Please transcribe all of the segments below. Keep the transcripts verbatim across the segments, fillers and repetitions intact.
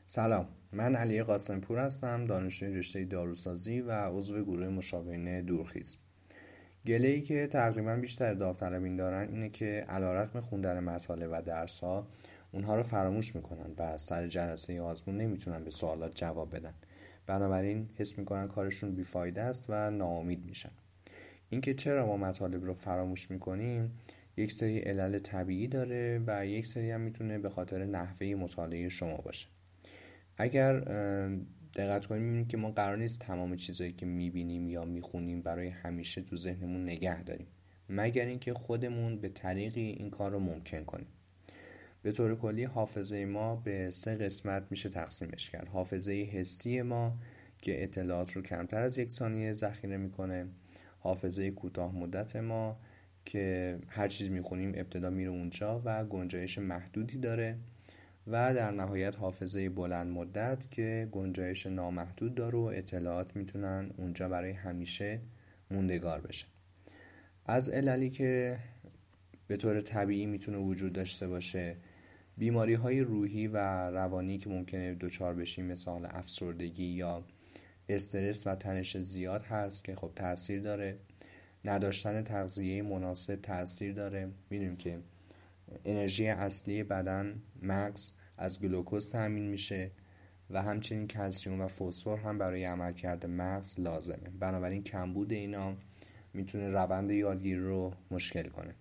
سلام، من علی قاسم‌پور هستم، دانشجوی رشته داروسازی و عضو گروه مشاورین دورخیز. گله‌ای که تقریبا بیشتر داوطلبین دارن اینه که علیرغم خوندن مطالب و درس‌ها اونها رو فراموش میکنن و سر جلسه آزمون نمیتونن به سوالات جواب بدن. بنابراین حس میکنن کارشون بیفایده است و ناامید میشن. اینکه چرا ما مطالب رو فراموش میکنیم یک سری علل طبیعی داره و یک سری هم میتونه به خاطر نحوه مطالعه شما باشه. اگر دقت کنیم می‌بینیم که ما قرار نیست تمام چیزایی که میبینیم یا میخونیم برای همیشه تو ذهنمون نگه داریم، مگر اینکه خودمون به طریقی این کار رو ممکن کنیم. به طور کلی حافظه ما به سه قسمت میشه تقسیمش کرد. حافظه حسی ما که اطلاعات رو کمتر از یک ثانیه ذخیره میکنه، حافظه کوتاه مدت ما که هر چیز میخونیم ابتدا میره اونجا و گنجایش محدودی داره، و در نهایت حافظه بلند مدت که گنجایش نامحدود داره و اطلاعات میتونن اونجا برای همیشه موندگار بشه. از عللی که به طور طبیعی میتونه وجود داشته باشه، بیماری های روحی و روانی که ممکنه دچار بشیم مثل افسردگی یا استرس و تنش زیاد هست که خب تأثیر داره. نداشتن تغذیه مناسب تأثیر داره. میدونیم که انرژی اصلی بدن مغز از گلوکوز تأمین میشه و همچنین کلسیم و فسفر هم برای عملکرد مغز لازمه. بنابراین کمبود اینا میتونه روند یادگیری رو مشکل کنه.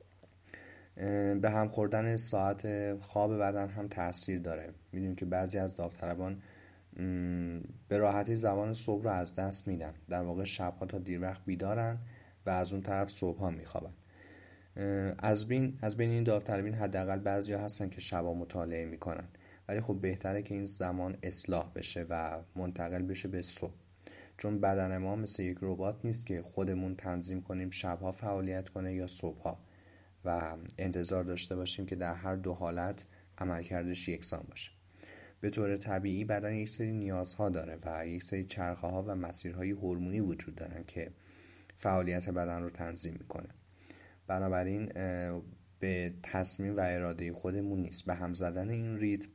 به هم خوردن ساعت خواب بدن هم تأثیر داره. میدونیم که بعضی از داوطلبان به راحتی زمان صبح رو از دست میدن، در واقع شبها تا دیر وقت بیدارن و از اون طرف صبحها میخوابن. از بین از بین این داوطلبین حداقل بعضیا هستن که شبا مطالعه میکنن، ولی خب بهتره که این زمان اصلاح بشه و منتقل بشه به صبح، چون بدن ما مثل یک ربات نیست که خودمون تنظیم کنیم شبها فعالیت کنه یا صبحها و انتظار داشته باشیم که در هر دو حالت عملکردش یکسان باشه. به طور طبیعی بدن یک سری نیازها داره و یک سری چرخه ها و مسیرهای هورمونی وجود دارن که فعالیت بدن رو تنظیم میکنه. بنابراین به تصمیم و اراده خودمون نیست، به هم زدن این ریتم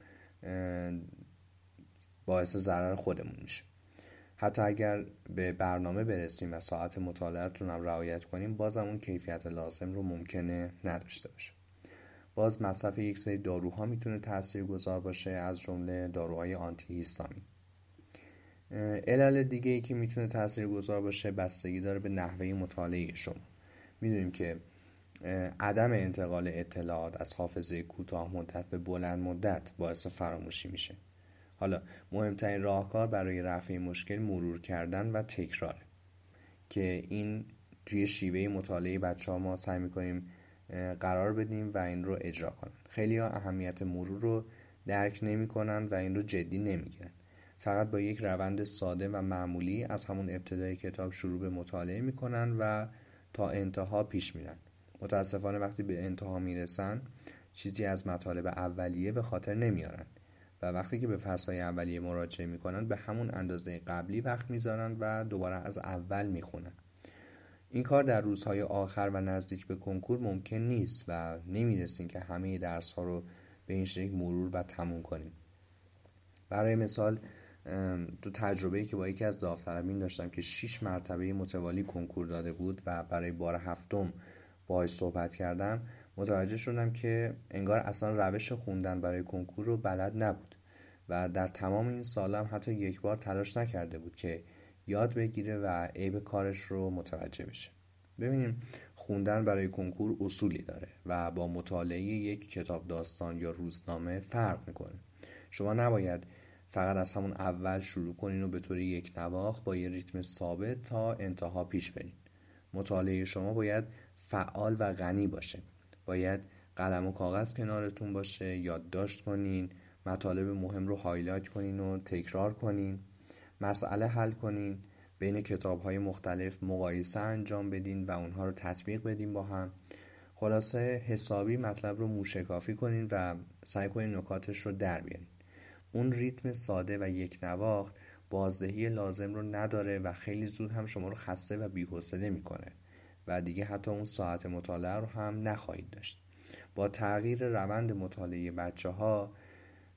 باعث ضرر خودمون میشه. حتی اگر به برنامه برسیم و ساعت مطالعه‌تون هم رعایت کنیم، بازم اون کیفیت لازم رو ممکنه نداشته باشه. باز مصرف یک سری داروها میتونه تاثیرگذار باشه، از جمله داروهای آنتی هیستامین. علل دیگه ای که میتونه تاثیرگذار باشه بستگی داره به نحوه مطالعه شما. میدونیم که عدم انتقال اطلاعات از حافظه کوتاه مدت به بلند مدت باعث فراموشی میشه. حالا مهمترین راهکار برای رفع مشکل مرور کردن و تکراره که این توی شیوه مطالعه بچه ها ما سعی میکنیم قرار بدیم و این رو اجرا کنن. خیلی ها اهمیت مرور رو درک نمی کنن و این رو جدی نمیگیرن. فقط با یک روند ساده و معمولی از همون ابتدای کتاب شروع به مطالعه میکنن و تا انتها پیش میرن. متاسفانه وقتی به انتها میرسن چیزی از مطالب اولیه به خاطر نمیارن و وقتی که به فصلهای اولیه مراجعه میکنن به همون اندازه قبلی وقت میذارن و دوباره از اول میخونن. این کار در روزهای آخر و نزدیک به کنکور ممکن نیست و نمیرسیم که همه درس ها رو به این شکل مرور و تموم کنیم. برای مثال تو تجربه‌ای که با یکی از داوطلبین داشتم که شش مرتبه متوالی کنکور داده بود و برای بار هفتم باهاش صحبت کردم، متوجه شدم که انگار اصلا روش خوندن برای کنکور رو بلد نبود و در تمام این سالم حتی یک بار تلاش نکرده بود که یاد بگیره و عیب کارش رو متوجه بشه. ببینیم خوندن برای کنکور اصولی داره و با مطالعه یک کتاب داستان یا روزنامه فرق میکنه. شما نباید فقط از همون اول شروع کنین و به طور یک نواخت با یه ریتم ثابت تا انتها پیش برین. مطالعه شما باید فعال و غنی باشه. باید قلم و کاغذ کنارتون باشه، یادداشت کنین، مطالب مهم رو هایلایت کنین و تکرار کنین، مسئله حل کنین، بین کتاب‌های مختلف مقایسه انجام بدین و اونها رو تطبیق بدین با هم. خلاصه حسابی مطلب رو موشکافی کنین و سعی کنین نکاتش رو در بیارین. اون ریتم ساده و یک نواخت بازدهی لازم رو نداره و خیلی زود هم شما رو خسته و بی‌حوصله میکنه و دیگه حتی اون ساعت مطالعه رو هم نخواهید داشت. با تغییر روند مطالعه بچه ها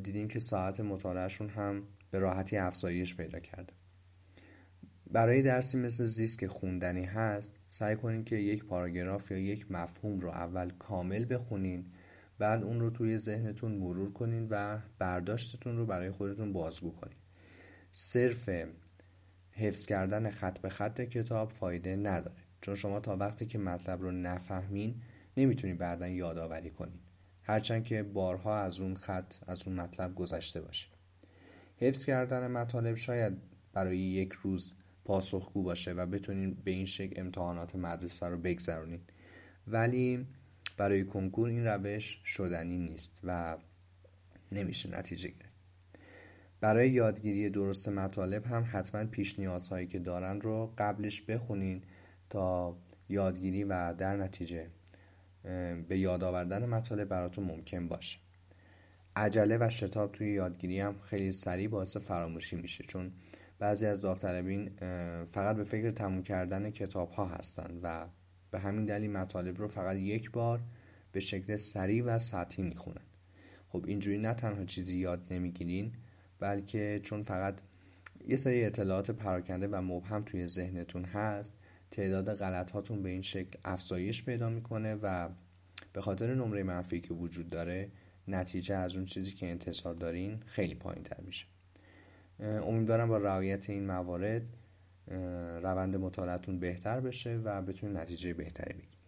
دیدیم که ساعت مطالعهشون هم به راحتی افزایش پیدا کرده. برای درسی مثل زیست که خوندنی هست، سعی کنین که یک پاراگراف یا یک مفهوم رو اول کامل بخونین، بعد اون رو توی ذهنتون مرور کنین و برداشتتون رو برای خودتون بازگو کنین. صرف حفظ کردن خط به خط کتاب فایده نداره، چون شما تا وقتی که مطلب رو نفهمین نمیتونین بعداً یادآوری کنین، هرچند که بارها از اون خط از اون مطلب گذشته باشه. حفظ کردن مطالب شاید برای یک روز پاسخگو باشه و بتونین به این شکل امتحانات مدرسه رو بگذرونین، ولی برای کنکور این روش شدنی نیست و نمیشه نتیجه گرفت. برای یادگیری درست مطالب هم حتما پیش نیازهایی که دارن رو قبلش بخونین تا یادگیری و در نتیجه به یاد آوردن مطالب براتون ممکن باشه. عجله و شتاب توی یادگیری هم خیلی سریع باعث فراموشی میشه، چون بعضی از داوطلبین فقط به فکر تموم کردن کتاب ها هستن و به همین دلیل مطالب رو فقط یک بار به شکل سریع و سطحی میخونن. خب اینجوری نه تنها چیزی یاد نمیگیرین، بلکه چون فقط یه سری اطلاعات پراکنده و مبهم توی ذهنتون هست، تعداد غلط هاتون به این شکل افزایش پیدا میکنه و به خاطر نمره منفی که وجود داره نتیجه از اون چیزی که انتظار دارین خیلی پایین تر میشه. امیدوارم با رعایت این موارد روند مطالعتون بهتر بشه و بتونین نتیجه بهتری بگیرین.